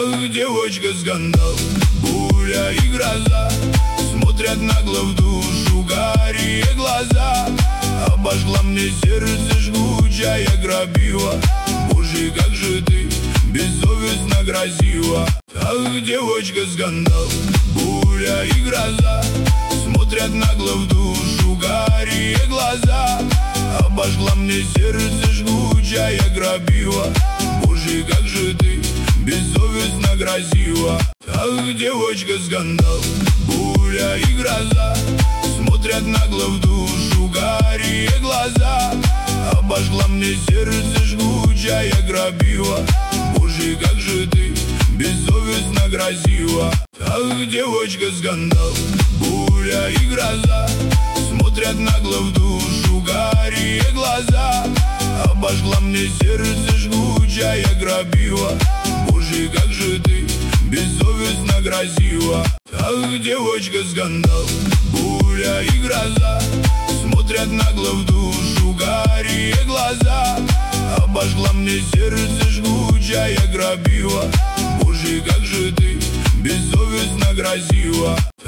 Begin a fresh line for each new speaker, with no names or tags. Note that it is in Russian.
Ах, девочка, скандал, буря и гроза, смотрят нагло в душу карие глаза. Обожгла мне сердце жгучая грабила. Боже, как же ты бессовестно грозила. Ах, девочка, скандал, буря и гроза, смотрят нагло в душу карие глаза. Обожгла мне сердце жгучая грабила. Боже, как же ты бессовестно грозила. Ах, девочка, скандал, буря и гроза, смотрят нагло в душу карие глаза. Обожгла мне сердце жгучая грабила. Боже, как же ты бессовестно грозила. Ах, девочка, скандал, буря и гроза, смотрят нагло в душу карие глаза. Обожгла мне сердце жгучая грабила. Боже, как же ты бессовестно грозила. Ах, девочка, скандал, буря и гроза, смотрят нагло в душу карие глаза. Обожгла мне сердце жгучая грабила. Боже, как же ты бессовестно грозила.